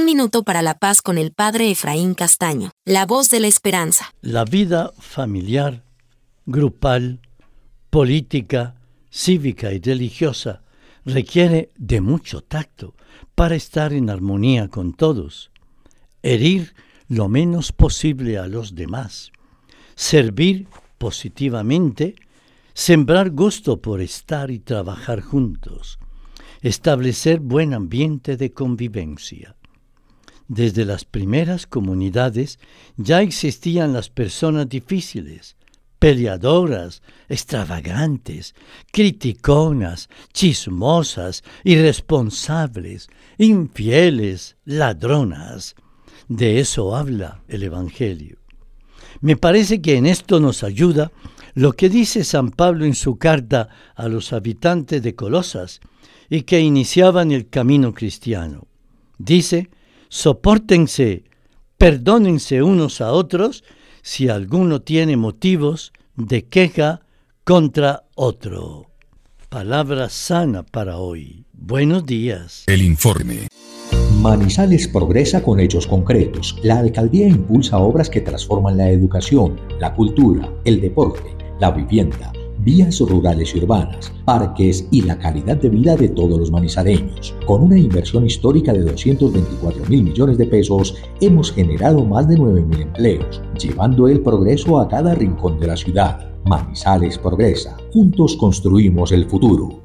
minuto para la paz con el Padre Efraín Castaño, la voz de la esperanza. La vida familiar, grupal, política, cívica y religiosa requiere de mucho tacto para estar en armonía con todos, herir lo menos posible a los demás, servir positivamente, sembrar gusto por estar y trabajar juntos, establecer buen ambiente de convivencia. Desde las primeras comunidades ya existían las personas difíciles, peleadoras, extravagantes, criticonas, chismosas, irresponsables, infieles, ladronas. De eso habla el Evangelio. Me parece que en esto nos ayuda lo que dice San Pablo en su carta a los habitantes de Colosas y que iniciaban el camino cristiano. Dice: sopórtense, perdónense unos a otros si alguno tiene motivos de queja contra otro. Palabra sana para hoy. Buenos días. El informe. Manizales progresa con hechos concretos. La alcaldía impulsa obras que transforman la educación, la cultura, el deporte, la vivienda, vías rurales y urbanas, parques y la calidad de vida de todos los manizaleños. Con una inversión histórica de 224.000 millones de pesos, hemos generado más de 9.000 empleos, llevando el progreso a cada rincón de la ciudad. Manizales progresa. Juntos construimos el futuro.